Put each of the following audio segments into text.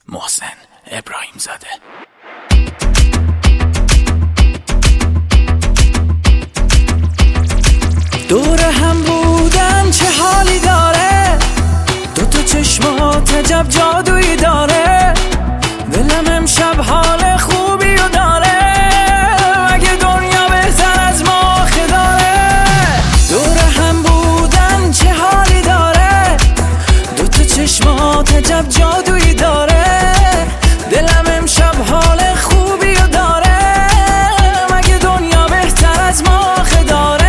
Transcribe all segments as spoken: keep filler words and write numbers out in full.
محسن ابراهیم زاده. دور هم بودن چه حالی داره، دوتا چشمات عجب جادویی داره، دلم امشب حال خوبی رو داره، مگه دنیا بهتر از ما آخه داره. دور هم بودن چه حالی داره، دوتا چشمات عجب جادویی داره، دلم امشب حال خوبی رو داره، مگه دنیا بهتر از ما آخه داره.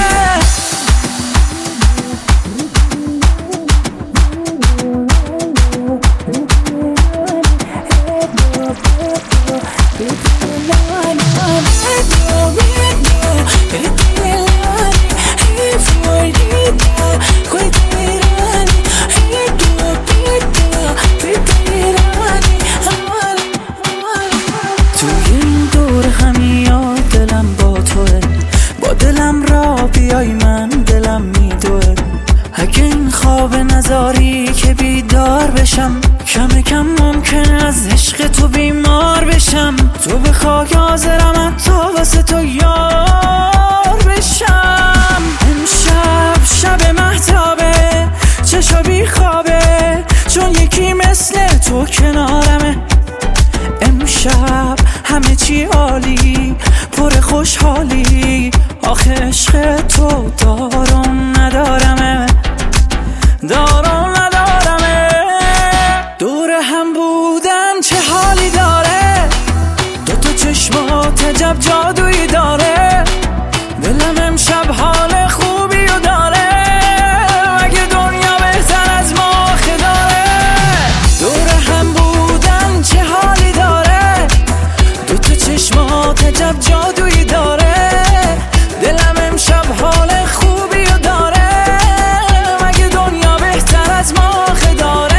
توی این دور همیاد دلم با توه، با دلم را بیای من دلم میدوه، اگه این خواب نزاری که بیدار بشم، کم کم ممکنه از عشق تو بیمار بشم، تو بخوای حاضرم حتی واسه تو یار بشم. امشب شب مهتابه، چشا بی خوابه، چون یکی مثل تو کنارمه. امشب همه چی عالی، پر خوشحالی، آخه عشق تو دارم ندارمه، دارم ندارمه. دور هم بودن چه حالی داره، دوتا چشمات عجب جادویی داره، دلم امشب حال خوبی رو داره، مگه دنیا بهتر از ما آخه داره. دور هم بودن چه حالی داره، دوتا چشمات عجب جادویی داره، دلم امشب حال خوبی رو داره، مگه دنیا بهتر از ما آخه داره.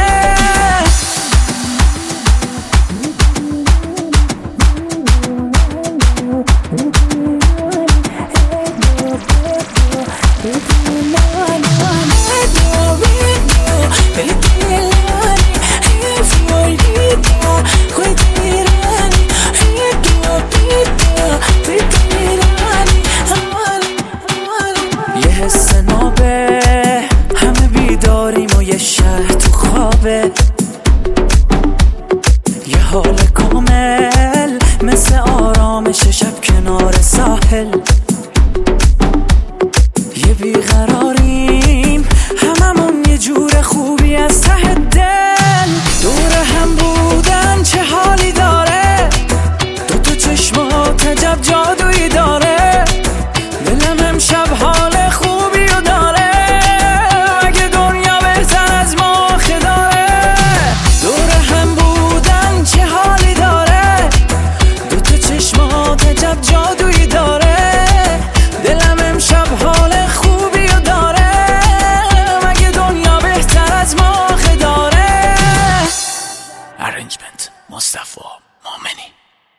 یه حس نابه، همه بیداریم و یه شهر تو خوابه، یه حال